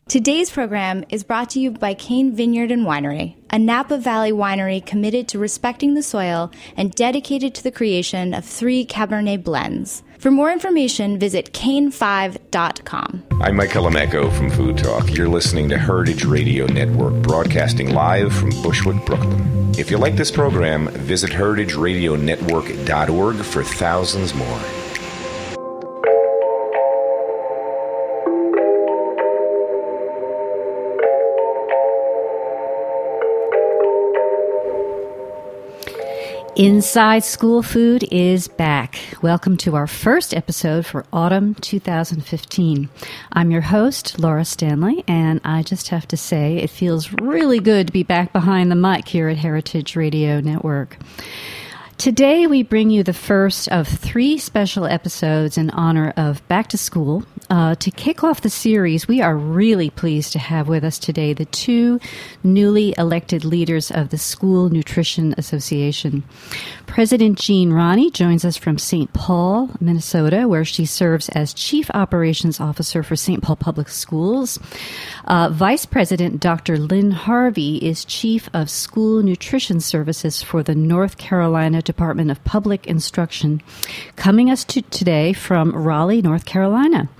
Today's program is brought to you by Cane Vineyard and Winery, a Napa Valley winery committed to respecting the soil and dedicated to the creation of 3 Cabernet blends. For more information, visit cane5.com. I'm Mike Calamecco from Food Talk. You're listening to Heritage Radio Network, broadcasting live from Bushwick, Brooklyn. If you like this program, visit heritageradionetwork.org for thousands more. Inside School Food is back. Welcome to our first episode for autumn 2015. I'm your host, Laura Stanley, and I just have to say it feels really good to be back behind the mic here at Heritage Radio Network. Today we bring you the first of 3 special episodes in honor of Back to School. To kick off the series, we are really pleased to have with us today the 2 newly elected leaders of the School Nutrition Association. President Jean Roney joins us from St. Paul, Minnesota, where she serves as Chief Operations Officer for St. Paul Public Schools. Vice President Dr. Lynn Harvey is Chief of School Nutrition Services for the North Carolina Department of Public Instruction, coming us today from Raleigh, North Carolina.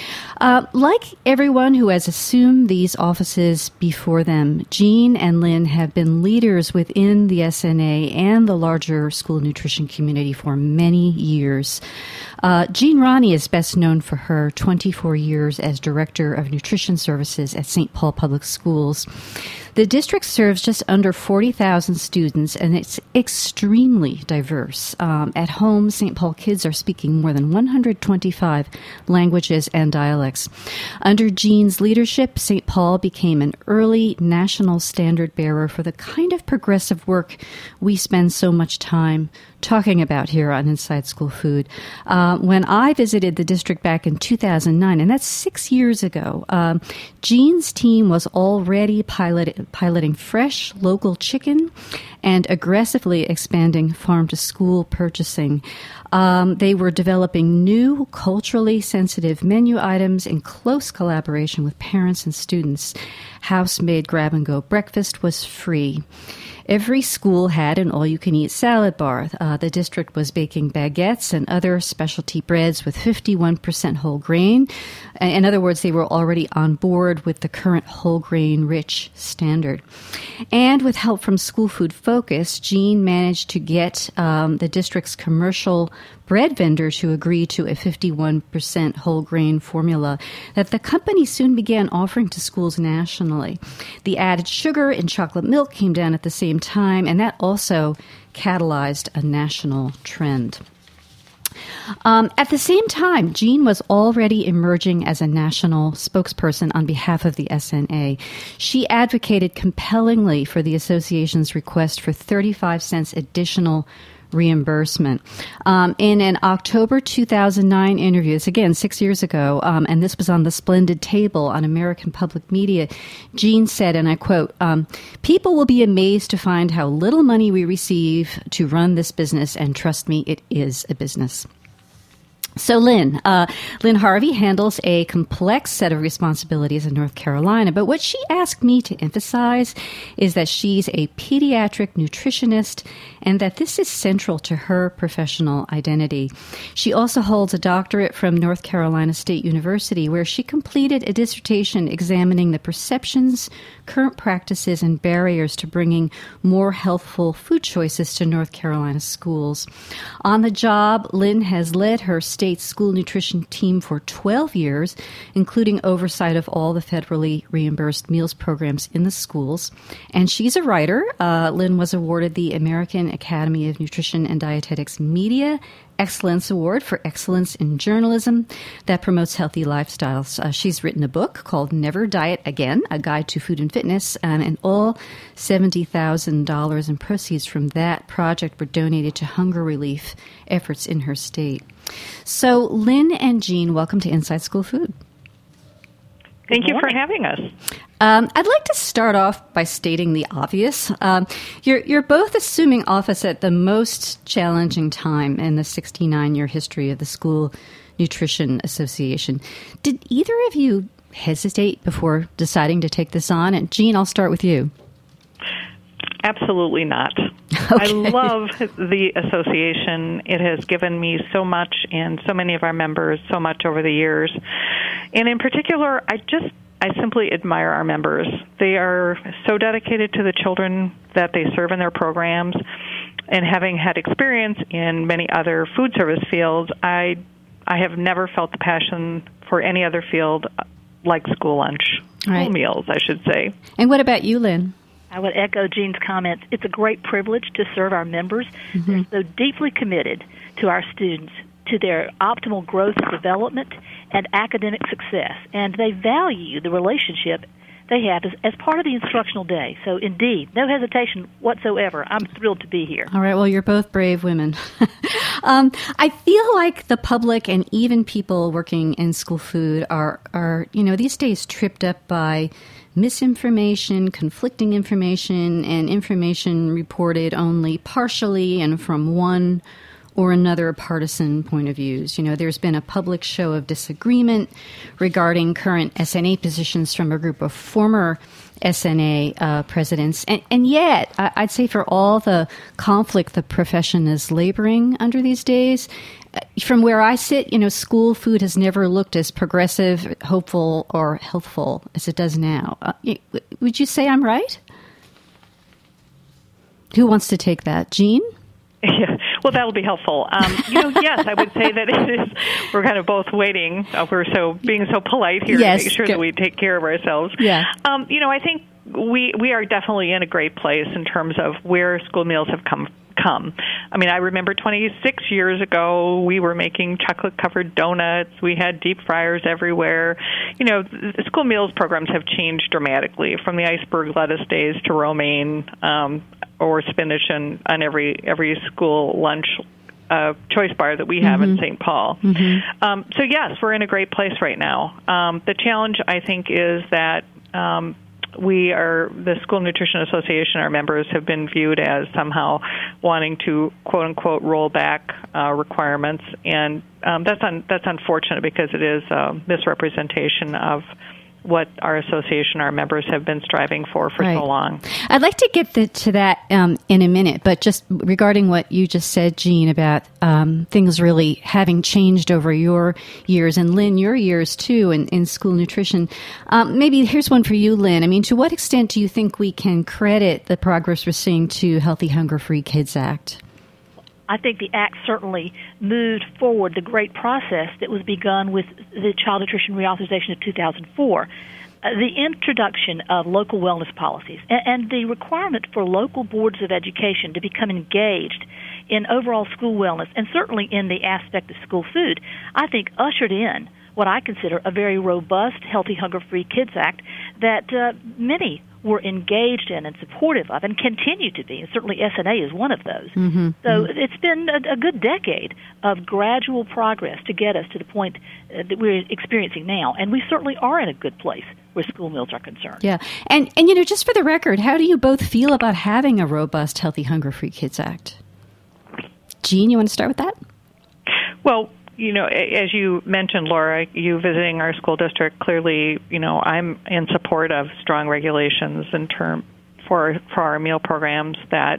Like everyone who has assumed these offices before them, Jean and Lynn have been leaders within the SNA and the larger school nutrition community for many years. Jean Roney is best known for her 24 years as Director of Nutrition Services at St. Paul Public Schools. The district serves just under 40,000 students, and it's extremely diverse. At home, St. Paul kids are speaking more than 125 languages and dialects. Under Jean's leadership, St. Paul became an early national standard bearer for the kind of progressive work we spend so much time talking about here on Inside School Food. When I visited the district back in 2009, and that's 6 years ago, Jean's team was already piloting fresh local chicken and aggressively expanding farm-to-school purchasing. They were developing new culturally sensitive menu items in close collaboration with parents and students. House-made grab-and-go breakfast was free. Every school had an all-you-can-eat salad bar. The district was baking baguettes and other specialty breads with 51% whole grain. In other words, they were already on board with the current whole grain rich standard. And with help from School Food Focus, Jean managed to get the district's commercial bread vendors who agreed to a 51% whole grain formula that the company soon began offering to schools nationally. The added sugar in chocolate milk came down at the same time, and that also catalyzed a national trend. At the same time, Jean was already emerging as a national spokesperson on behalf of the SNA. She advocated compellingly for the association's request for 35 cents additional reimbursement. In an October 2009 interview, this again 6 years ago, and this was on the Splendid Table on American Public Media, Jean said, and I quote, "People will be amazed to find how little money we receive to run this business, and trust me, it is a business." So Lynn Harvey handles a complex set of responsibilities in North Carolina, but what she asked me to emphasize is that she's a pediatric nutritionist and that this is central to her professional identity. She also holds a doctorate from North Carolina State University, where she completed a dissertation examining the perceptions, current practices, and barriers to bringing more healthful food choices to North Carolina schools. On the job, Lynn has led her state school nutrition team for 12 years, including oversight of all the federally reimbursed meals programs in the schools. And she's a writer. Lynn was awarded the American Academy of Nutrition and Dietetics Media Excellence Award for Excellence in Journalism that promotes healthy lifestyles. She's written a book called Never Diet Again, A Guide to Food and Fitness, and all $70,000 in proceeds from that project were donated to hunger relief efforts in her state. So Lynn and Jean, welcome to Inside School Food. Thank you for having us. I'd like to start off by stating the obvious. You're both assuming office at the most challenging time in the 69-year history of the School Nutrition Association. Did either of you hesitate before deciding to take this on? And Jean, I'll start with you. Absolutely not. Okay. I love the association. It has given me so much and so many of our members so much over the years. And in particular, I simply admire our members. They are so dedicated to the children that they serve in their programs. And having had experience in many other food service fields, I have never felt the passion for any other field like school lunch, school meals, I should say. And what about you, Lynn? I would echo Jean's comments. It's a great privilege to serve our members. They're so deeply committed to our students, to their optimal growth and development and academic success. And they value the relationship they have as part of the instructional day. So, indeed, no hesitation whatsoever. I'm thrilled to be here. All right. Well, you're both brave women. I feel like the public and even people working in school food are these days tripped up by misinformation, conflicting information, and information reported only partially and from one or another partisan point of views. There's been a public show of disagreement regarding current SNA positions from a group of former SNA presidents. And yet, I'd say for all the conflict the profession is laboring under these days, from where I sit, school food has never looked as progressive, hopeful, or healthful as it does now. Would you say I'm right? Who wants to take that? Jean? Yeah, well, that'll be helpful. Yes, I would say that it is. We're kind of both waiting. We're being so polite here to make sure that we take care of ourselves. Yeah. I think we are definitely in a great place in terms of where school meals have come. I mean, I remember 26 years ago, we were making chocolate-covered donuts. We had deep fryers everywhere. School meals programs have changed dramatically, from the iceberg lettuce days to romaine or spinach on every school lunch choice bar that we have in St. Paul. So, yes, we're in a great place right now. The challenge, I think, is that the School Nutrition Association, our members, have been viewed as somehow wanting to, quote unquote, roll back requirements, and that's unfortunate because it is a misrepresentation of what our association, our members, have been striving for so long. I'd like to get to that in a minute, but just regarding what you just said, Jean, about things really having changed over your years, and Lynn, your years too, in school nutrition. Maybe here's one for you, Lynn. I mean, to what extent do you think we can credit the progress we're seeing to Healthy Hunger Free Kids Act? I think the Act certainly moved forward the great process that was begun with the Child Nutrition Reauthorization of 2004. The introduction of local wellness policies and the requirement for local boards of education to become engaged in overall school wellness, and certainly in the aspect of school food, I think ushered in what I consider a very robust Healthy Hunger Free Kids Act that many were engaged in and supportive of and continue to be, and certainly SNA is one of those. So it's been a good decade of gradual progress to get us to the point that we're experiencing now, and we certainly are in a good place where school meals are concerned. Yeah, and just for the record, how do you both feel about having a robust Healthy Hunger Free Kids Act? Jean, you want to start with that? Well, as you mentioned, Laura, you visiting our school district, clearly, I'm in support of strong regulations for our meal programs that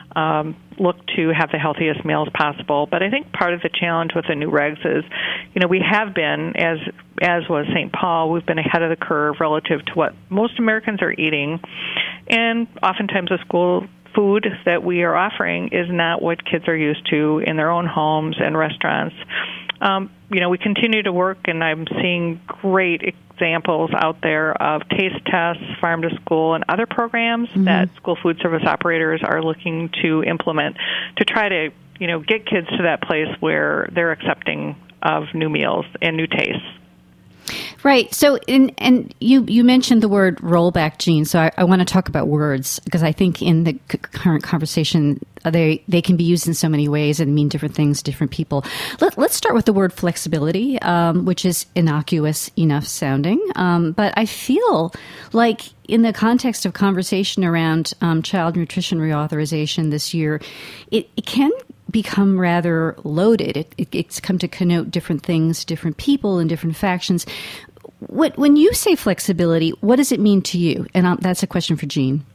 look to have the healthiest meals possible. But I think part of the challenge with the new regs is, we have been, as was St. Paul, we've been ahead of the curve relative to what most Americans are eating. And oftentimes the school food that we are offering is not what kids are used to in their own homes and restaurants. We continue to work, and I'm seeing great examples out there of taste tests, farm to school, and other programs that school food service operators are looking to implement to try to, get kids to that place where they're accepting of new meals and new tastes. Right. So, and you mentioned the word rollback, Jean. So I want to talk about words, because I think in the current conversation, they can be used in so many ways and mean different things to different people. Let's start with the word flexibility, which is innocuous enough sounding. But I feel like in the context of conversation around child nutrition reauthorization this year, it can become rather loaded. It's come to connote different things, different people, and different factions. When you say flexibility, what does it mean to you? And that's a question for Jean.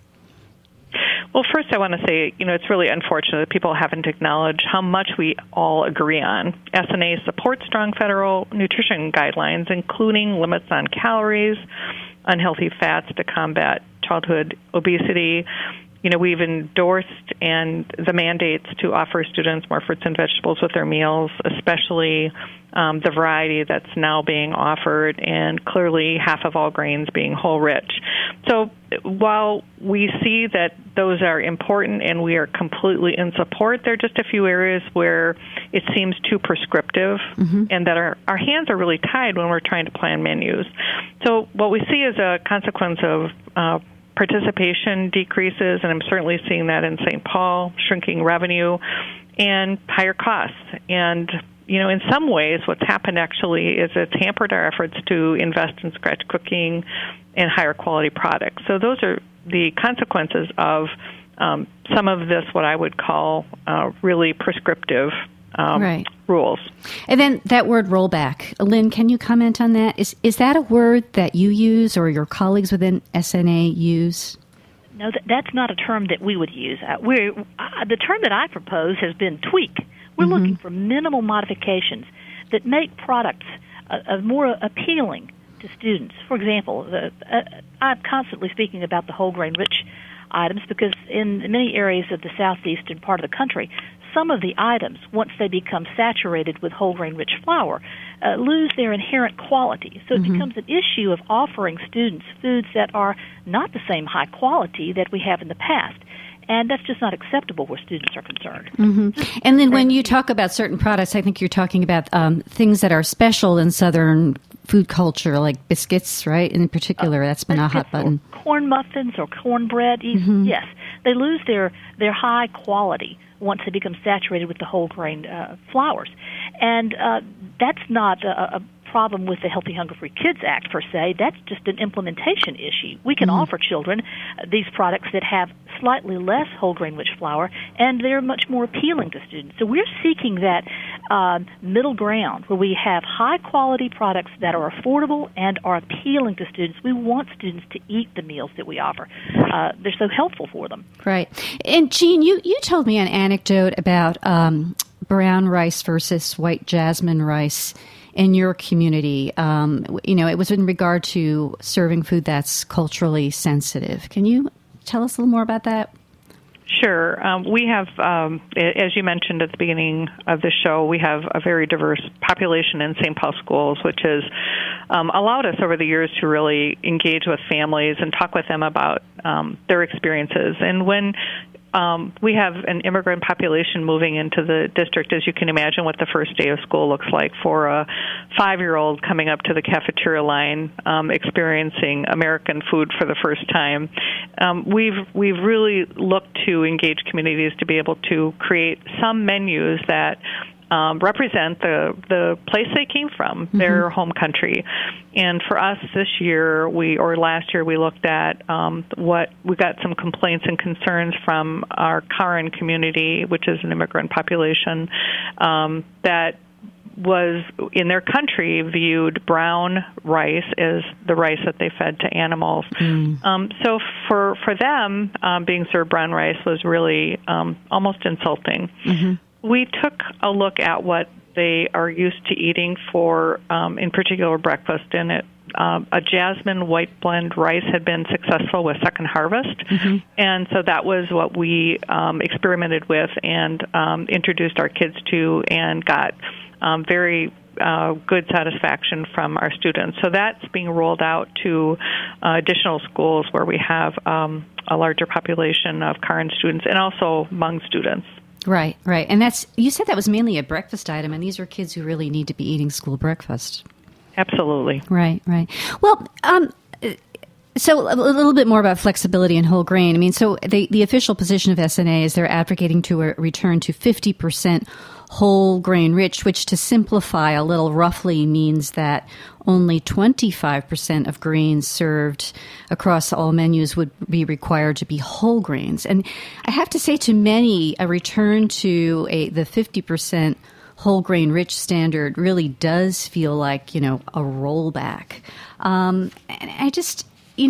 Well, first I want to say, it's really unfortunate that people haven't acknowledged how much we all agree on. SNA supports strong federal nutrition guidelines, including limits on calories, unhealthy fats to combat childhood obesity. We've endorsed the mandates to offer students more fruits and vegetables with their meals, especially the variety that's now being offered, and clearly half of all grains being whole rich. So while we see that those are important and we are completely in support, there are just a few areas where it seems too prescriptive and that our hands are really tied when we're trying to plan menus. So what we see is a consequence of participation decreases, and I'm certainly seeing that in St. Paul, shrinking revenue and higher costs. And, in some ways, what's happened actually is it's hampered our efforts to invest in scratch cooking and higher quality products. So those are the consequences of some of this, what I would call really prescriptive rules. And then that word rollback. Lynn, can you comment on that? Is that a word that you use or your colleagues within SNA use? No, that's not a term that we would use. The term that I propose has been tweak. We're looking for minimal modifications that make products more appealing to students. For example, I'm constantly speaking about the whole grain rich items because in many areas of the southeastern part of the country, some of the items, once they become saturated with whole grain rich flour, lose their inherent quality. So it becomes an issue of offering students foods that are not the same high quality that we have in the past. And that's just not acceptable where students are concerned. And then when you talk about certain products, I think you're talking about things that are special in Southern food culture, like biscuits, right? In particular, that's been a hot button. Corn muffins or cornbread, yes. They lose their high quality once they become saturated with the whole grain flours. And that's not a problem with the Healthy Hunger Free Kids Act per se. That's just an implementation issue. We can offer children these products that have slightly less whole grain rich flour, and they're much more appealing to students. So we're seeking that middle ground where we have high quality products that are affordable and are appealing to students. We want students to eat the meals that we offer. They're so helpful for them. Right. And Jean, you told me an anecdote about brown rice versus white jasmine rice in your community. It was in regard to serving food that's culturally sensitive. Can you tell us a little more about that? Sure. We have, as you mentioned at the beginning of the show, we have a very diverse population in St. Paul schools, which has allowed us over the years to really engage with families and talk with them about their experiences. And when we have an immigrant population moving into the district, as you can imagine what the first day of school looks like for a 5-year-old coming up to the cafeteria line, experiencing American food for the first time. We've really looked to engage communities to be able to create some menus that represent the place they came from, their home country. And for us this year, last year, we looked at we got some complaints and concerns from our Karen community, which is an immigrant population, that was in their country viewed brown rice as the rice that they fed to animals. So for them, being served brown rice was really almost insulting. We took a look at what they are used to eating for, in particular, breakfast, and a jasmine white blend rice had been successful with Second Harvest, and so that was what we experimented with and introduced our kids to and got very good satisfaction from our students. So that's being rolled out to additional schools where we have a larger population of Karen students and also Hmong students. Right. And you said that was mainly a breakfast item, and these are kids who really need to be eating school breakfast. Absolutely. Right. Well, so a little bit more about flexibility in whole grain. I mean, so the official position of SNA is they're advocating to a return to 50% whole grain rich, which to simplify a little roughly means that only 25% of grains served across all menus would be required to be whole grains. And I have to say, to many, a return to the 50% whole grain rich standard really does feel like, a rollback. And I just,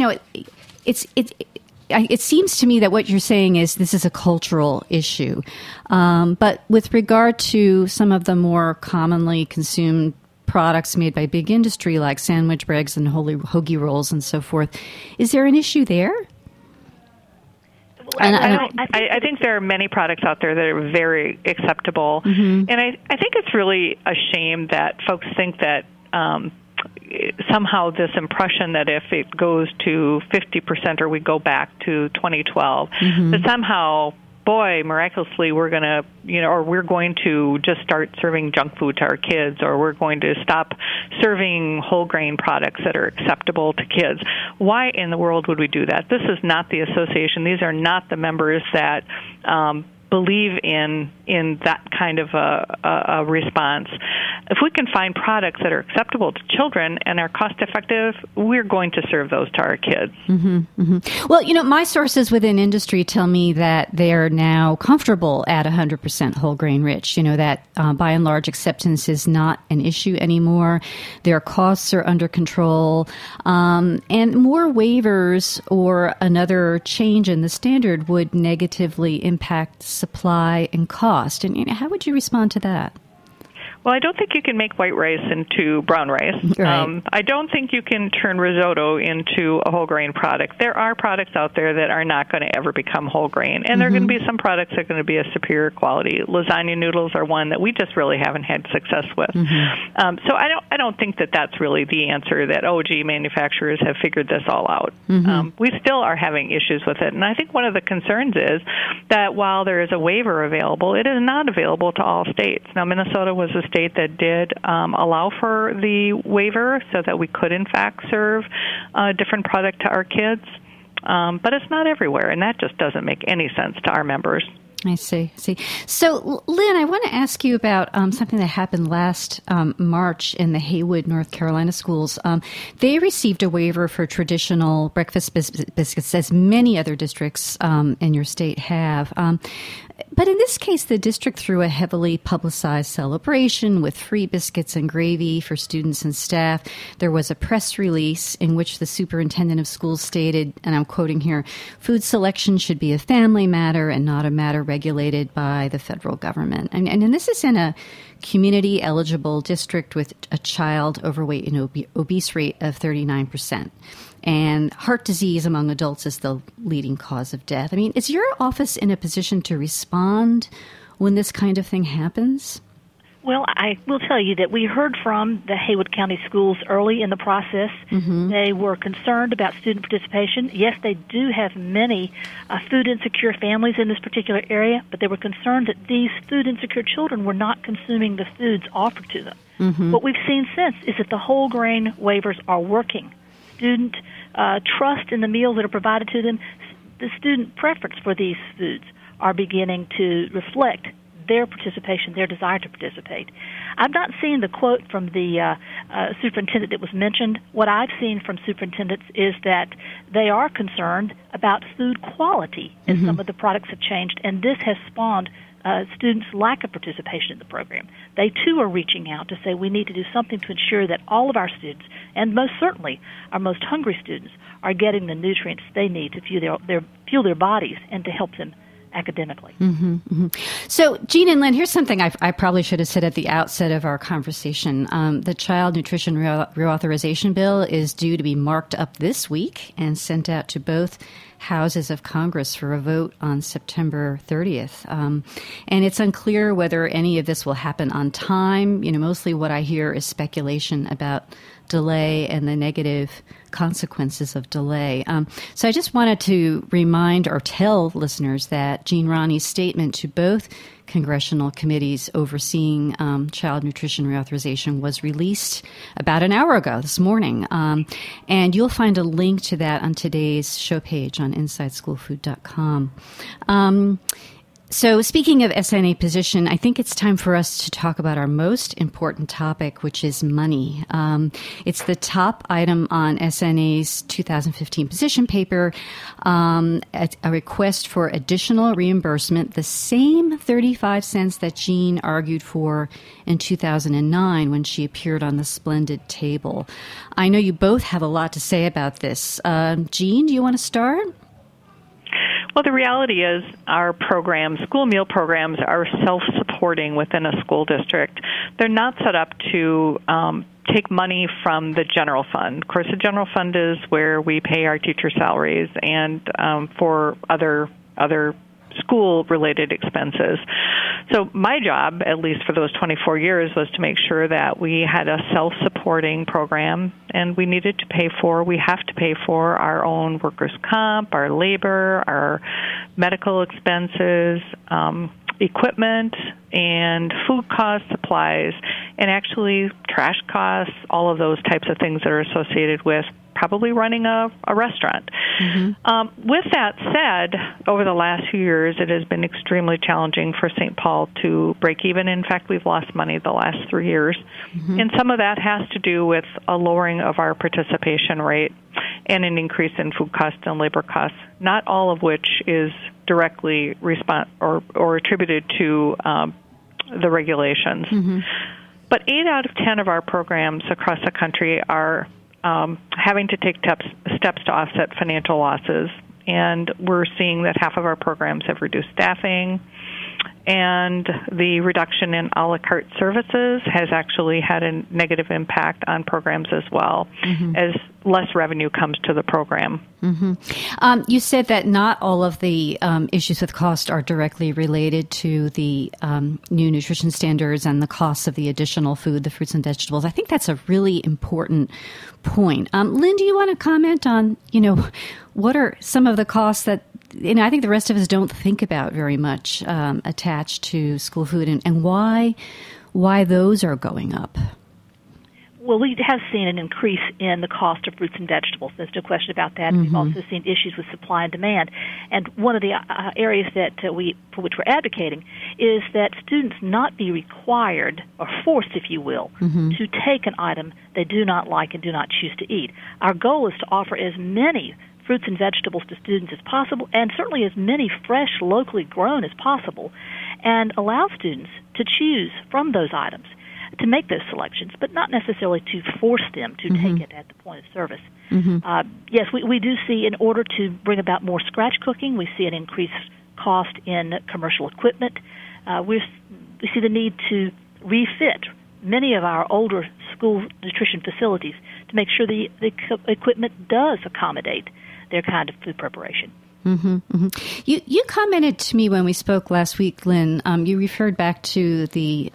it seems to me that what you're saying is this is a cultural issue. But with regard to some of the more commonly consumed products made by big industry like sandwich breads and hoagie rolls and so forth, is there an issue there? I think there are many products out there that are very acceptable. And I think it's really a shame that folks think that somehow this impression that if it goes to 50% or we go back to 2012, that somehow, miraculously, we're going to, or we're going to just start serving junk food to our kids, or we're going to stop serving whole grain products that are acceptable to kids. Why in the world would we do that? This is not the association. These are not the members that believe in that kind of a response. If we can find products that are acceptable to children and are cost effective, we're going to serve those to our kids. Well, my sources within industry tell me that they are now comfortable at 100% whole grain rich, that by and large acceptance is not an issue anymore. Their costs are under control, and more waivers or another change in the standard would negatively impact supply and cost. And how would you respond to that? Well, I don't think you can make white rice into brown rice. Right. I don't think you can turn risotto into a whole grain product. There are products out there that are not going to ever become whole grain, and there are going to be some products that are going to be a superior quality. Lasagna noodles are one that we just really haven't had success with. So I don't think that that's really the answer that, manufacturers have figured this all out. We still are having issues with it, and I think one of the concerns is that while there is a waiver available, it is not available to all states. Now, Minnesota was a state that did allow for the waiver so that we could, in fact, serve a different product to our kids. But it's not everywhere, and that just doesn't make any sense to our members. I see. So, Lynn, I want to ask you about something that happened last March in the Haywood, North Carolina schools. They received a waiver for traditional breakfast biscuits, as many other districts in your state have. But in this case, the district threw a heavily publicized celebration with free biscuits and gravy for students and staff. There was a press release in which the superintendent of schools stated, and I'm quoting here, food selection should be a family matter and not a matter regulated by the federal government. And this is in a community-eligible district with a child overweight and obese rate of 39%. And heart disease among adults is the leading cause of death. I mean, is your office in a position to respond when this kind of thing happens? Well, I will tell you that we heard from the Haywood County schools early in the process. They were concerned about student participation. Yes, they do have many food insecure families in this particular area, but they were concerned that these food insecure children were not consuming the foods offered to them. What we've seen since is that the whole grain waivers are working. Student trust in the meals that are provided to them, the student preference for these foods are beginning to reflect their participation, their desire to participate. I've not seen the quote from the superintendent that was mentioned. What I've seen from superintendents is that they are concerned about food quality as some of the products have changed, and this has spawned students' lack of participation in the program. They, too, are reaching out to say we need to do something to ensure that all of our students, and most certainly our most hungry students, are getting the nutrients they need to fuel their bodies and to help them academically. So, Jean and Lynn, here's something I probably should have said at the outset of our conversation. The Child Nutrition Reauthorization Bill is due to be marked up this week and sent out to both houses of Congress for a vote on September 30th. And it's unclear whether any of this will happen on time. Mostly what I hear is speculation about delay and the negative consequences of delay. So I just wanted to remind or tell listeners that Jean Rahney's statement to both congressional committees overseeing child nutrition reauthorization was released about an hour ago this morning. And you'll find a link to that on today's show page on InsideSchoolFood.com. So speaking of SNA position, I think it's time for us to talk about our most important topic, which is money. It's the top item on SNA's 2015 position paper, a request for additional reimbursement, the same 35 cents that Jean argued for in 2009 when she appeared on the Splendid Table. I know you both have a lot to say about this. Jean, do you want to start? Well, the reality is our programs, school meal programs, are self-supporting within a school district. They're not set up to take money from the general fund. Of course, the general fund is where we pay our teacher salaries and for other school-related expenses. So my job, at least for those 24 years, was to make sure that we had a self-supporting program, and we have to pay for our own workers' comp, our labor, our medical expenses, equipment, and food costs, supplies, and actually trash costs, all of those types of things that are associated with probably running a restaurant. Mm-hmm. With that said, over the last few years, it has been extremely challenging for St. Paul to break even. In fact, we've lost money the last 3 years. Mm-hmm. And some of that has to do with a lowering of our participation rate and an increase in food costs and labor costs, not all of which is directly or attributed to the regulations. Mm-hmm. But 8 out of 10 of our programs across the country are having to take steps to offset financial losses. And we're seeing that half of our programs have reduced staffing, and the reduction in a la carte services has actually had a negative impact on programs as well, mm-hmm. as less revenue comes to the program. Mm-hmm. You said that not all of the issues with cost are directly related to the new nutrition standards and the costs of the additional food, the fruits and vegetables. I think that's a really important point. Lynn, do you want to comment on, what are some of the costs that I think the rest of us don't think about very much attached to school food, and why those are going up? Well, we have seen an increase in the cost of fruits and vegetables. There's no question about that. Mm-hmm. We've also seen issues with supply and demand. And one of the areas that for which we're advocating is that students not be required or forced, if you will, mm-hmm. to take an item they do not like and do not choose to eat. Our goal is to offer as many fruits and vegetables to students as possible, and certainly as many fresh, locally grown as possible, and allow students to choose from those items, to make those selections, but not necessarily to force them to mm-hmm. take it at the point of service. Mm-hmm. Yes, we do see, in order to bring about more scratch cooking, we see an increased cost in commercial equipment. We see the need to refit many of our older school nutrition facilities to make sure the equipment does accommodate their kind of food preparation. Mm-hmm, mm-hmm. You commented to me when we spoke last week, Lynn. You referred back to the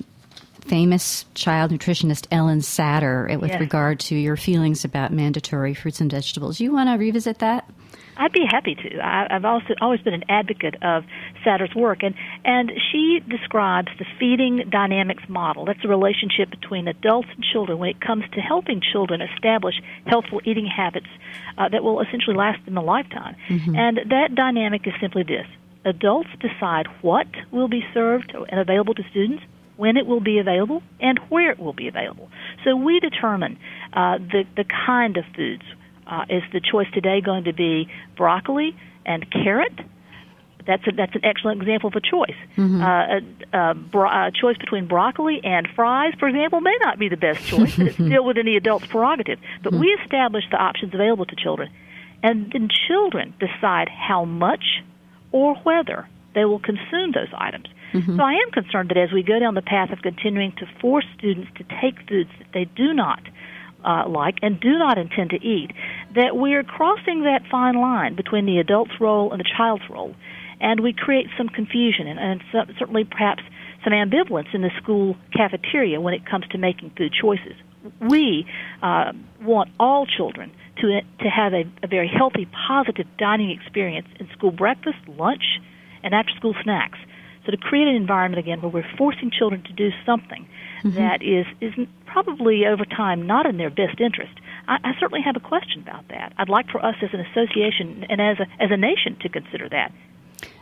famous child nutritionist Ellen Satter with regard to your feelings about mandatory fruits and vegetables. You want to revisit that? I'd be happy to. I've also always been an advocate of Satter's work, and she describes the feeding dynamics model. That's the relationship between adults and children when it comes to helping children establish healthful eating habits that will essentially last them a lifetime. Mm-hmm. And that dynamic is simply this. Adults decide what will be served and available to students, when it will be available, and where it will be available. So we determine the kind of foods. Is the choice today going to be broccoli and carrot? That's an excellent example of a choice. Mm-hmm. A choice between broccoli and fries, for example, may not be the best choice, but it's still within the adult's prerogative. But we establish the options available to children, and then children decide how much or whether they will consume those items. Mm-hmm. So I am concerned that as we go down the path of continuing to force students to take foods that they do not like and do not intend to eat, that we're crossing that fine line between the adult's role and the child's role, and we create some confusion and certainly perhaps some ambivalence in the school cafeteria when it comes to making food choices. We want all children to have a very healthy, positive dining experience in school breakfast, lunch, and after-school snacks. So to create an environment, again, where we're forcing children to do something mm-hmm. that is probably over time not in their best interest, I certainly have a question about that. I'd like for us as an association and as a nation to consider that.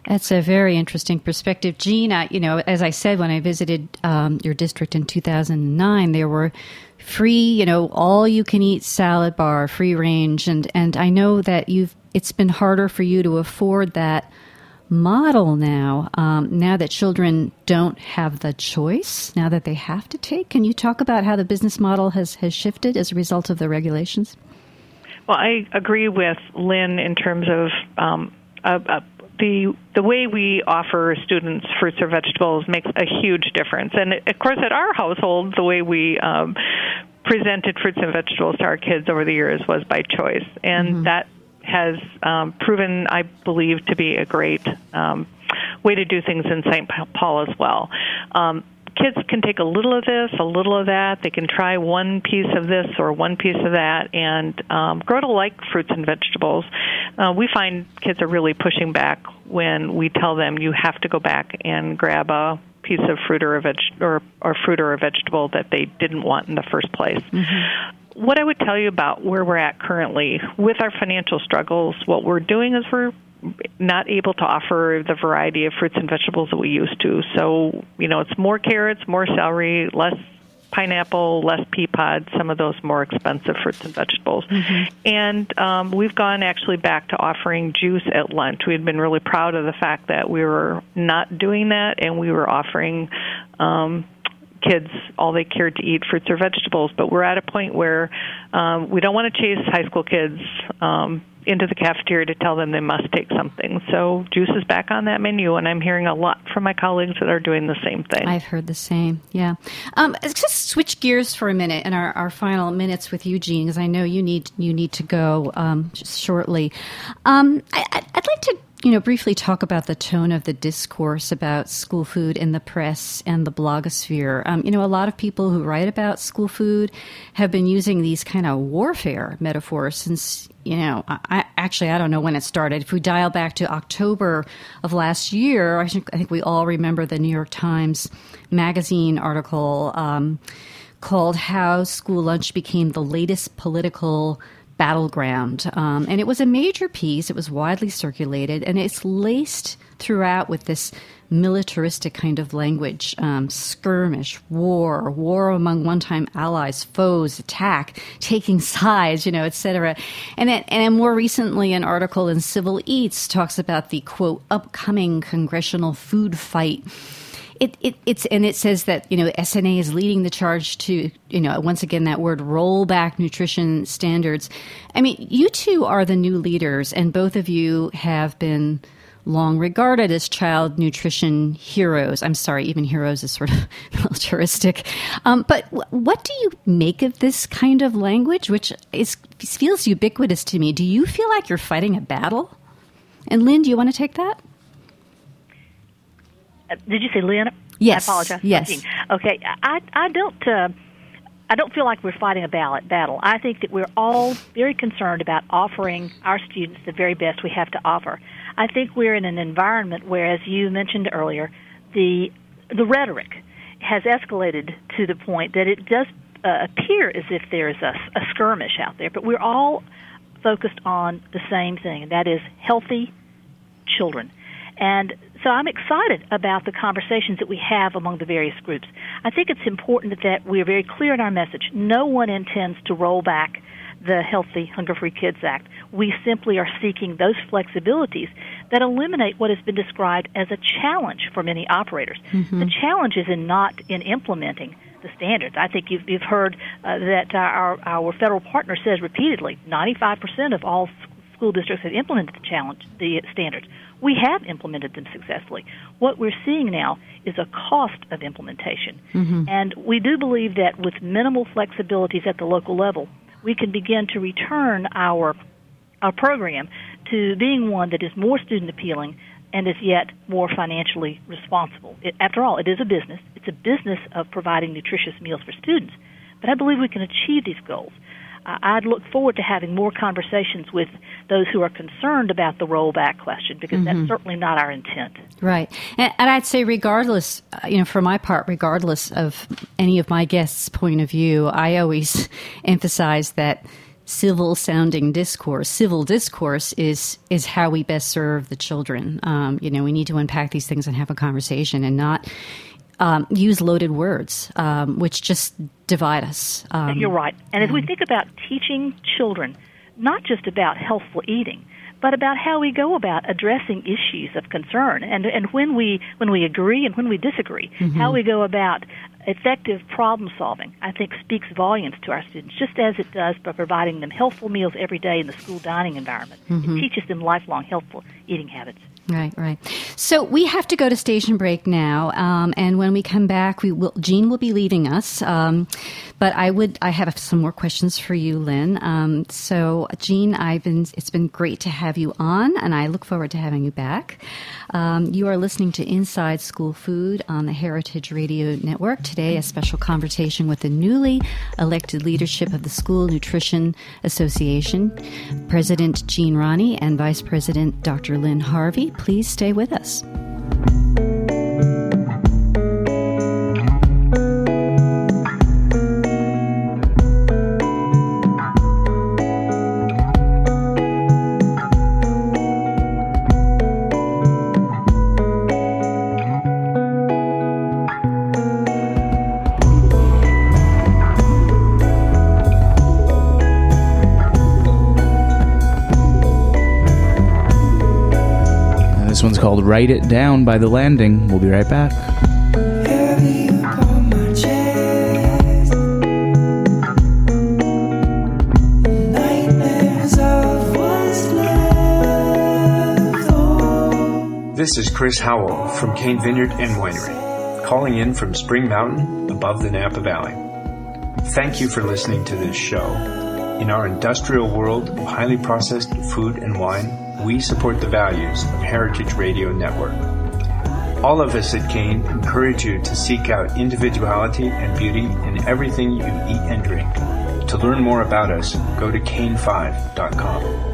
That's a very interesting perspective. Jean, as I said, when I visited your district in 2009, there were free, all-you-can-eat salad bar, free range, and I know that it's been harder for you to afford that model now that children don't have the choice, now that they have to take. Can you talk about how the business model has shifted as a result of the regulations? Well, I agree with Lynn in terms of the way we offer students fruits or vegetables makes a huge difference. And, of course, at our household, the way we presented fruits and vegetables to our kids over the years was by choice. And that has proven, I believe, to be a great way to do things in St. Paul as well. Kids can take a little of this, a little of that. They can try one piece of this or one piece of that and grow to like fruits and vegetables. We find kids are really pushing back when we tell them you have to go back and grab a piece of fruit or fruit or a vegetable that they didn't want in the first place. What I would tell you about where we're at currently with our financial struggles, what we're doing is we're not able to offer the variety of fruits and vegetables that we used to. So, it's more carrots, more celery, less pineapple, less pea pods, some of those more expensive fruits and vegetables. And we've gone actually back to offering juice at lunch. We had been really proud of the fact that we were not doing that, and we were offering kids all they cared to eat, fruits or vegetables. But we're at a point where we don't want to chase high school kids into the cafeteria to tell them they must take something. So juice is back on that menu, and I'm hearing a lot from my colleagues that are doing the same thing. I've heard the same, yeah. Let's just switch gears for a minute in our final minutes with you, Jean, because I know you need to go just shortly. I'd like to briefly talk about the tone of the discourse about school food in the press and the blogosphere. A lot of people who write about school food have been using these kind of warfare metaphors since, I don't know when it started. If we dial back to October of last year, I think we all remember the New York Times Magazine article called How School Lunch Became the Latest Political Battleground. And it was a major piece. It was widely circulated, and it's laced throughout with this militaristic kind of language, skirmish, war among one-time allies, foes, attack, taking sides, et cetera. And more recently, an article in Civil Eats talks about the, quote, upcoming congressional food fight. It says that, SNA is leading the charge to, once again, that word, roll back nutrition standards. I mean, you two are the new leaders, and both of you have been long regarded as child nutrition heroes. I'm sorry, even heroes is sort of militaristic. But what do you make of this kind of language, which feels ubiquitous to me? Do you feel like you're fighting a battle? And Lynn, do you want to take that? Did you say Lynn? Yes. I apologize. Yes. Okay. I don't feel like we're fighting a battle. I think that we're all very concerned about offering our students the very best we have to offer. I think we're in an environment where, as you mentioned earlier, the rhetoric has escalated to the point that it does appear as if there is a skirmish out there. But we're all focused on the same thing, and that is healthy children. And so I'm excited about the conversations that we have among the various groups. I think it's important that we are very clear in our message. No one intends to roll back the Healthy, Hunger-Free Kids Act. We simply are seeking those flexibilities that eliminate what has been described as a challenge for many operators. The challenge is not in implementing the standards. I think you've heard that our federal partner says repeatedly 95% of all school districts have implemented the standards. We have implemented them successfully. What we're seeing now is a cost of implementation. And we do believe that with minimal flexibilities at the local level, we can begin to return our program to being one that is more student appealing and is yet more financially responsible. After all, it is a business. It's a business of providing nutritious meals for students. But I believe we can achieve these goals. I'd look forward to having more conversations with those who are concerned about the rollback question, because that's certainly not our intent. Right. And I'd say regardless, for my part, regardless of any of my guests' point of view, I always emphasize that civil-sounding discourse. Civil discourse is how we best serve the children. We need to unpack these things and have a conversation and not use loaded words, which just divide us. You're right. And as we think about teaching children, not just about healthful eating, but about how we go about addressing issues of concern, and when we agree and when we disagree, how we go about effective problem solving, I think speaks volumes to our students, just as it does by providing them healthful meals every day in the school dining environment. It teaches them lifelong healthful eating habits. Right. So we have to go to station break now, and when we come back, Jean will be leaving us. But I have some more questions for you, Lynn. So Jean, it's been great to have you on, and I look forward to having you back. You are listening to Inside School Food on the Heritage Radio Network. Today, a special conversation with the newly elected leadership of the School Nutrition Association, President Jean Roney and Vice President Dr. Lynn Harvey. Please stay with us. This one's called Write It Down by The Landing. We'll be right back. Heavy upon my chest, nightmares of what's left. Oh. This is Chris Howell from Cane Vineyard and Winery, calling in from Spring Mountain above the Napa Valley. Thank you for listening to this show. In our industrial world of highly processed food and wine, we support the values of Heritage Radio Network. All of us at Cane encourage you to seek out individuality and beauty in everything you eat and drink. To learn more about us, go to cane5.com.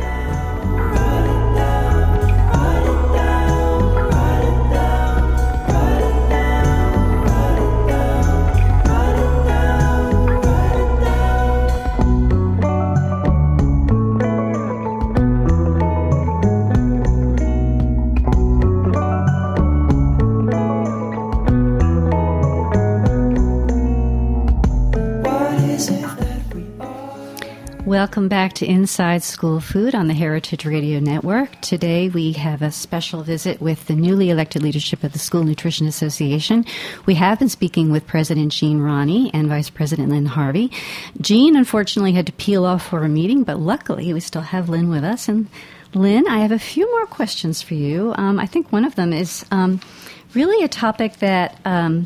Welcome back to Inside School Food on the Heritage Radio Network. Today we have a special visit with the newly elected leadership of the School Nutrition Association. We have been speaking with President Jean Roney and Vice President Lynn Harvey. Jean, unfortunately, had to peel off for a meeting, but luckily we still have Lynn with us. And Lynn, I have a few more questions for you. I think one of them is really a topic that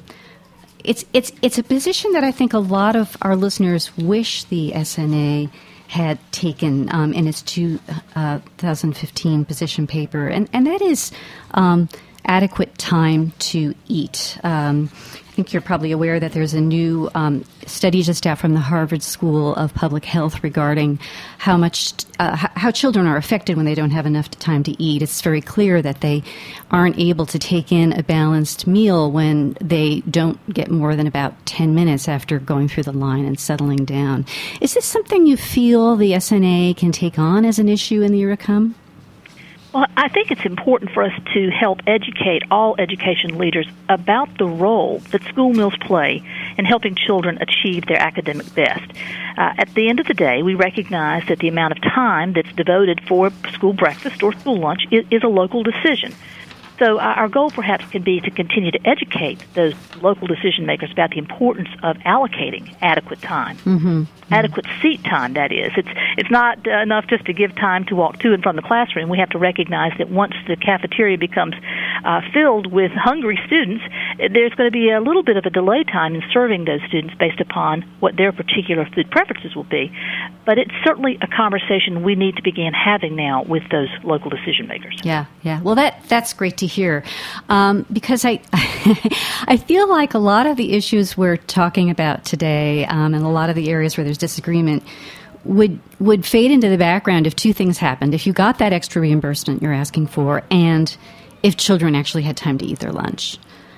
it's a position that I think a lot of our listeners wish the SNA had taken in its 2015 position paper, and that is adequate time to eat. I think you're probably aware that there's a new study just out from the Harvard School of Public Health regarding how children are affected when they don't have enough time to eat. It's very clear that they aren't able to take in a balanced meal when they don't get more than about 10 minutes after going through the line and settling down. Is this something you feel the SNA can take on as an issue in the year to come? Well, I think it's important for us to help educate all education leaders about the role that school meals play in helping children achieve their academic best. At the end of the day, we recognize that the amount of time that's devoted for school breakfast or school lunch is a local decision. So our goal perhaps can be to continue to educate those local decision makers about the importance of allocating adequate time. Adequate seat time, that is. It's not enough just to give time to walk to and from the classroom. We have to recognize that once the cafeteria becomes filled with hungry students, there's going to be a little bit of a delay time in serving those students based upon what their particular food preferences will be. But it's certainly a conversation we need to begin having now with those local decision makers. Yeah. Well, that's great to hear, because I I feel like a lot of the issues we're talking about today, and a lot of the areas where there's disagreement, would fade into the background if two things happened. If you got that extra reimbursement you're asking for, and if children actually had time to eat their lunch.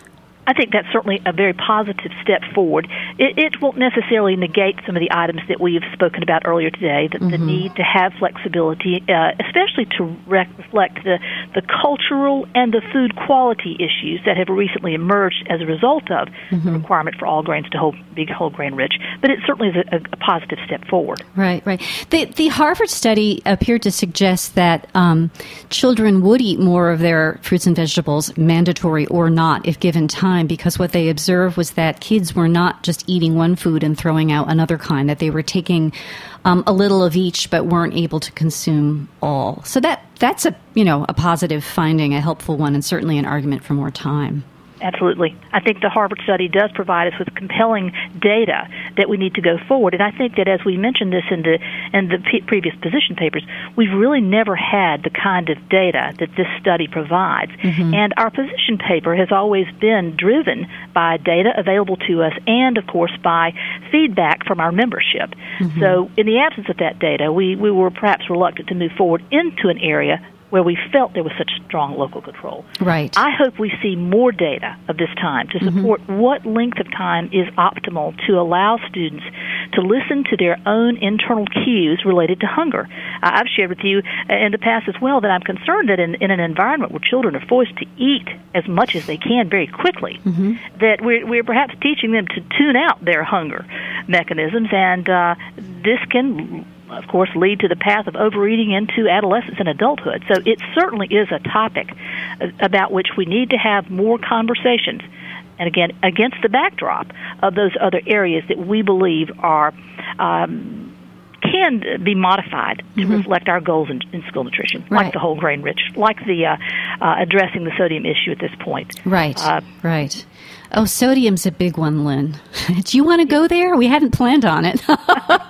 I think that's certainly a very positive step forward. It won't necessarily negate some of the items that we've spoken about earlier today, the need to have flexibility, especially to reflect the cultural and the food quality issues that have recently emerged as a result of the requirement for all grains to be whole grain rich. But it certainly is a positive step forward. Right. The Harvard study appeared to suggest that children would eat more of their fruits and vegetables, mandatory or not, if given time, because what they observed was that kids were not just eating one food and throwing out another kind, that they were taking a little of each but weren't able to consume all. So that's a positive finding, a helpful one, and certainly an argument for more time. Absolutely. I think the Harvard study does provide us with compelling data that we need to go forward. And I think that, as we mentioned this in the previous position papers, we've really never had the kind of data that this study provides. And our position paper has always been driven by data available to us and, of course, by feedback from our membership. So in the absence of that data, we were perhaps reluctant to move forward into an area where we felt there was such strong local control. Right. I hope we see more data of this time to support what length of time is optimal to allow students to listen to their own internal cues related to hunger. I've shared with you in the past as well that I'm concerned that in an environment where children are forced to eat as much as they can very quickly, that we're perhaps teaching them to tune out their hunger mechanisms, and this can, of course, lead to the path of overeating into adolescence and adulthood. So it certainly is a topic about which we need to have more conversations, and again, against the backdrop of those other areas that we believe are can be modified to reflect our goals in school nutrition, like the whole grain rich, like the addressing the sodium issue at this point. Right. Oh, sodium's a big one, Lynn. Do you want to go there? We hadn't planned on it. Well,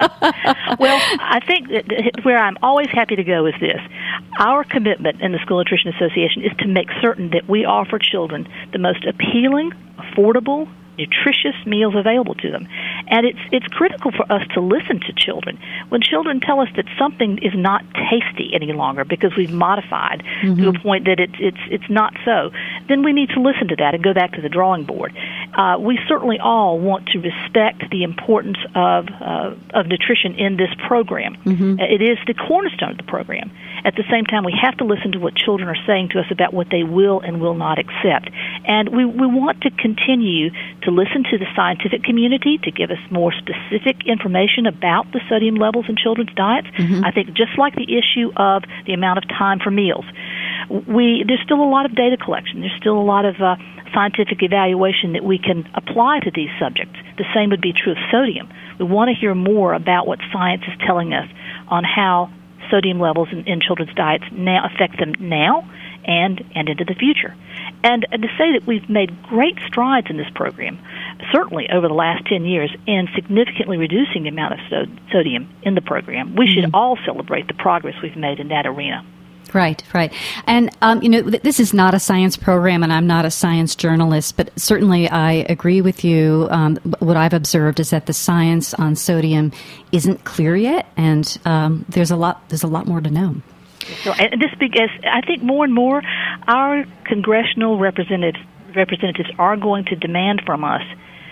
I think that where I'm always happy to go is this. Our commitment in the School Nutrition Association is to make certain that we offer children the most appealing, affordable, nutritious meals available to them. And it's critical for us to listen to children. When children tell us that something is not tasty any longer because we've modified to a point that it's not so, then we need to listen to that and go back to the drawing board. We certainly all want to respect the importance of nutrition in this program. It is the cornerstone of the program. At the same time, we have to listen to what children are saying to us about what they will and will not accept. And we want to continue to listen to the scientific community to give us more specific information about the sodium levels in children's diets. I think just like the issue of the amount of time for meals, there's still a lot of data collection. There's still a lot of scientific evaluation that we can apply to these subjects. The same would be true of sodium. We want to hear more about what science is telling us on how sodium levels in children's diets now affect them now and into the future. And to say that we've made great strides in this program, certainly over the last 10 years, in significantly reducing the amount of sodium in the program, we should all celebrate the progress we've made in that arena. Right. And, this is not a science program, and I'm not a science journalist, but certainly I agree with you. What I've observed is that the science on sodium isn't clear yet, and there's a lot more to know. So, and this because I think more and more our congressional representatives are going to demand from us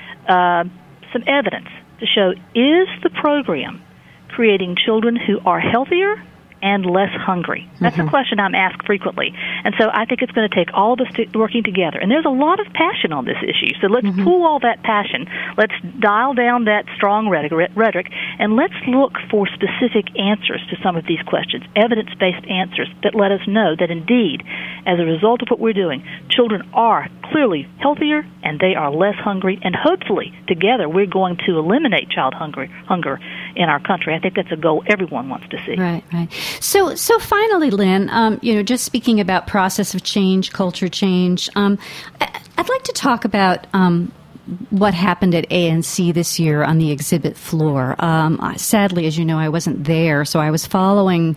some evidence to show, is the program creating children who are healthier and less hungry? That's a question I'm asked frequently. And so I think it's going to take all of us working together. And there's a lot of passion on this issue. So let's pool all that passion. Let's dial down that strong rhetoric, and let's look for specific answers to some of these questions, evidence-based answers that let us know that indeed, as a result of what we're doing, children are clearly healthier and they are less hungry. And hopefully, together, we're going to eliminate child hunger in our country. I think that's a goal everyone wants to see. Right. So finally, Lynn, just speaking about process of change, culture change, I'd like to talk about what happened at ANC this year on the exhibit floor. Sadly, as you know, I wasn't there, so I was following,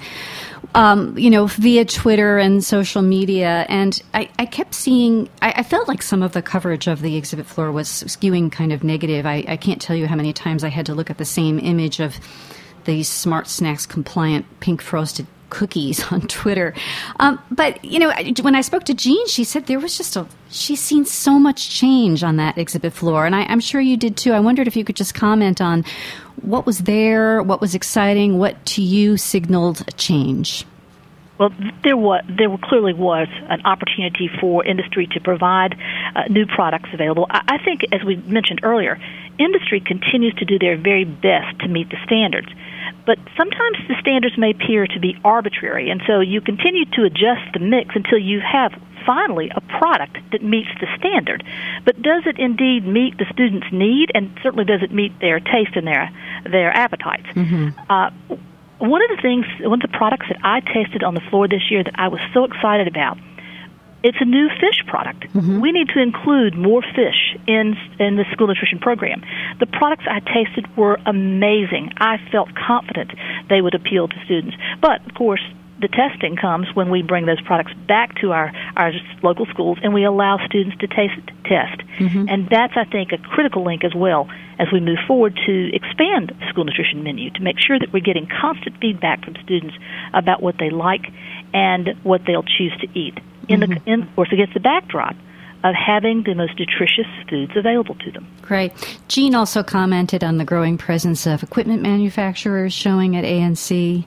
via Twitter and social media, and I kept seeing, I felt like some of the coverage of the exhibit floor was skewing kind of negative. I can't tell you how many times I had to look at the same image of these Smart Snacks compliant pink frosted cookies on Twitter. But, you know, when I spoke to Jean, she said there was she's seen so much change on that exhibit floor, and I'm sure you did too. I wondered if you could just comment on what was there, what was exciting, what to you signaled a change. Well, there clearly was an opportunity for industry to provide new products available. I think, as we mentioned earlier, industry continues to do their very best to meet the standards. But sometimes the standards may appear to be arbitrary, and so you continue to adjust the mix until you have finally a product that meets the standard. But does it indeed meet the student's need, and certainly does it meet their taste and their appetites? Mm-hmm. One of the products that I tasted on the floor this year that I was so excited about, it's a new fish product. Mm-hmm. We need to include more fish in the school nutrition program. The products I tasted were amazing. I felt confident they would appeal to students. But, of course, the testing comes when we bring those products back to our local schools and we allow students to test. Mm-hmm. And that's, I think, a critical link as well as we move forward to expand the school nutrition menu to make sure that we're getting constant feedback from students about what they like and what they'll choose to eat. Mm-hmm. Of course, against the backdrop of having the most nutritious foods available to them. Great. Jean also commented on the growing presence of equipment manufacturers showing at ANC,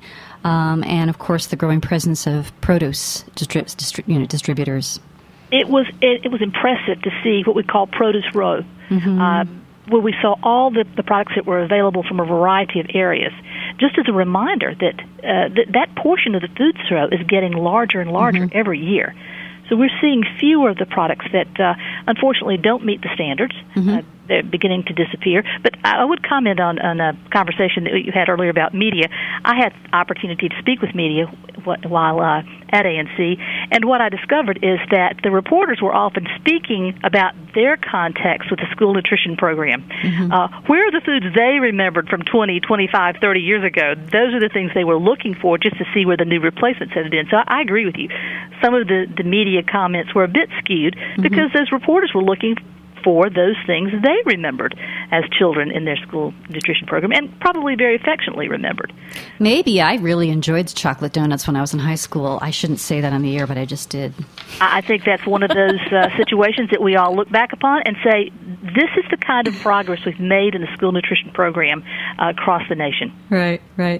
and of course the growing presence of produce distributors. It was impressive to see what we call Produce Row, mm-hmm. Where we saw all the products that were available from a variety of areas. Just as a reminder that portion of the food row is getting larger and larger mm-hmm. every year. So we're seeing fewer of the products that unfortunately don't meet the standards. Mm-hmm. They're beginning to disappear. But I would comment on a conversation that you had earlier about media. I had the opportunity to speak with media while at ANC, and what I discovered is that the reporters were often speaking about their context with the school nutrition program. Mm-hmm. Where are the foods they remembered from 20, 25, 30 years ago? Those are the things they were looking for just to see where the new replacements had been. So I agree with you. Some of the media comments were a bit skewed mm-hmm. because those reporters were looking for those things they remembered as children in their school nutrition program, and probably very affectionately remembered. Maybe I really enjoyed chocolate donuts when I was in high school. I shouldn't say that on the air, but I just did. I think that's one of those situations that we all look back upon and say, this is the kind of progress we've made in the school nutrition program across the nation. Right.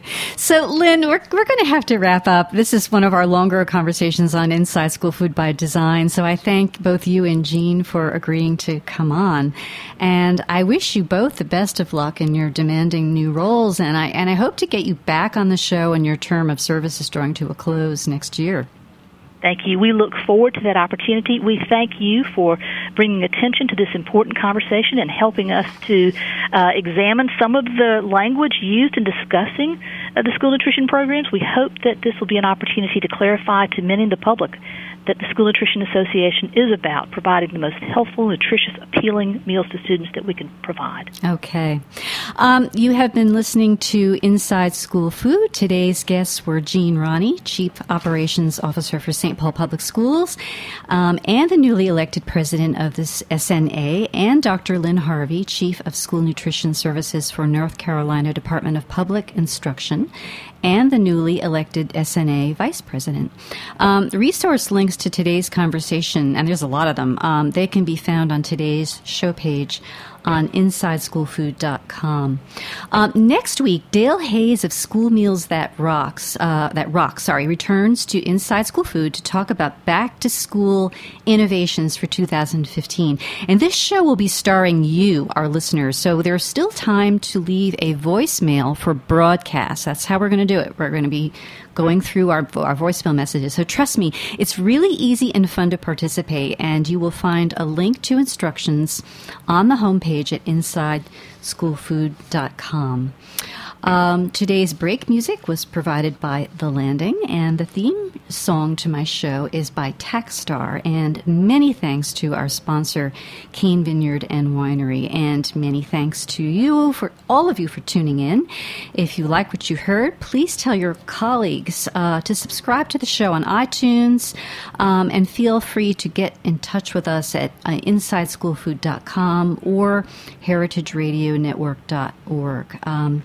So, Lynn, we're going to have to wrap up. This is one of our longer conversations on Inside School Food by Design, so I thank both you and Jean for agreeing to come on. And I wish you both the best of luck in your demanding new roles, and I hope to get you back on the show when your term of service is drawing to a close next year. Thank you. We look forward to that opportunity. We thank you for bringing attention to this important conversation and helping us to examine some of the language used in discussing the school nutrition programs. We hope that this will be an opportunity to clarify to many in the public that the School Nutrition Association is about providing the most healthful, nutritious, appealing meals to students that we can provide. Okay. You have been listening to Inside School Food. Today's guests were Jean Ronnie, Chief Operations Officer for St. Paul Public Schools, and the newly elected president of this SNA, and Dr. Lynn Harvey, Chief of School Nutrition Services for North Carolina Department of Public Instruction, and the newly elected SNA Vice President. The resource links to today's conversation, and there's a lot of them, they can be found on today's show page on InsideSchoolFood.com. Next week, Dale Hayes of School Meals That Rock, returns to Inside School Food to talk about back-to-school innovations for 2015. And this show will be starring you, our listeners, so there's still time to leave a voicemail for broadcast. That's how we're going to do it. We're going to be going through our voicemail messages. So trust me, it's really easy and fun to participate, and you will find a link to instructions on the homepage at InsideSchoolFood.com. Today's break music was provided by The Landing, and the theme song to my show is by Taxstar. And many thanks to our sponsor, Cane Vineyard and Winery, and many thanks to you, for all of you, for tuning in. If you like what you heard, please tell your colleagues to subscribe to the show on iTunes, and feel free to get in touch with us at InsideSchoolFood.com or HeritageRadioNetwork.org.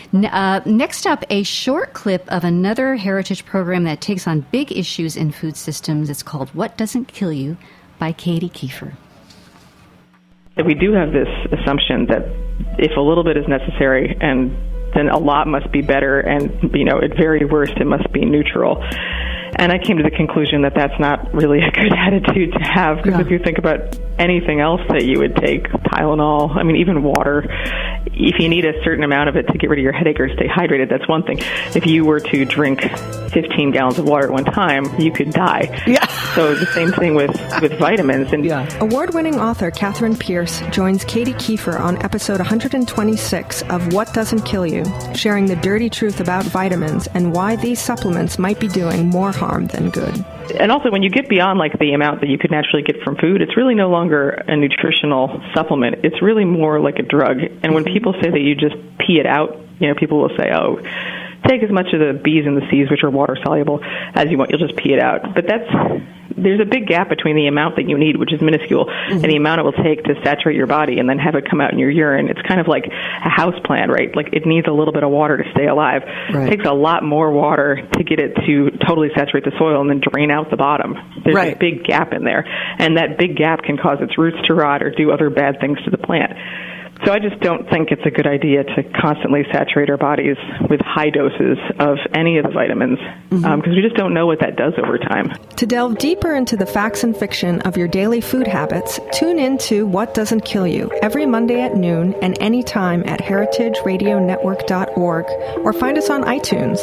Next up, a short clip of another heritage program that takes on big issues in food systems. It's called What Doesn't Kill You by Katie Kiefer. We do have this assumption that if a little bit is necessary, and then a lot must be better, and at very worst it must be neutral. And I came to the conclusion that that's not really a good attitude to have, because if you think about anything else that you would take, Tylenol, even water, if you need a certain amount of it to get rid of your headache or stay hydrated, that's one thing. If you were to drink 15 gallons of water at one time, you could die. Yeah. So the same thing with vitamins. And Award-winning author Catherine Pierce joins Katie Kiefer on episode 126 of What Doesn't Kill You, sharing the dirty truth about vitamins and why these supplements might be doing more harm than good. And also, when you get beyond the amount that you could naturally get from food, it's really no longer a nutritional supplement. It's really more like a drug. And when people say that you just pee it out, people will say, oh, take as much of the B's and the C's, which are water soluble, as you want. You'll just pee it out. But there's a big gap between the amount that you need, which is minuscule, and the amount it will take to saturate your body and then have it come out in your urine. It's kind of like a house plant, right? It needs a little bit of water to stay alive. Right. It takes a lot more water to get it to totally saturate the soil and then drain out the bottom. There's a big gap in there, and that big gap can cause its roots to rot or do other bad things to the plant. So I just don't think it's a good idea to constantly saturate our bodies with high doses of any of the vitamins, because we just don't know what that does over time. To delve deeper into the facts and fiction of your daily food habits, tune in to What Doesn't Kill You every Monday at noon and anytime at heritageradionetwork.org, or find us on iTunes.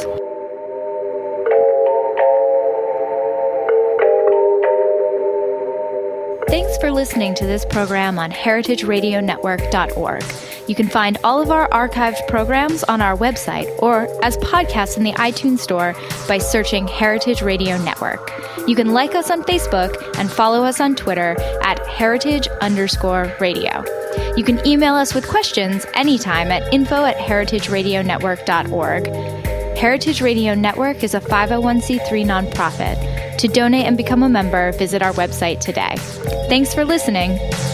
Thanks for listening to this program on heritageradionetwork.org. You can find all of our archived programs on our website or as podcasts in the iTunes Store by searching Heritage Radio Network. You can like us on Facebook and follow us on Twitter at heritage_radio. You can email us with questions anytime at info@heritageradionetwork.org. Heritage Radio Network is a 501c3 nonprofit. To donate and become a member, visit our website today. Thanks for listening.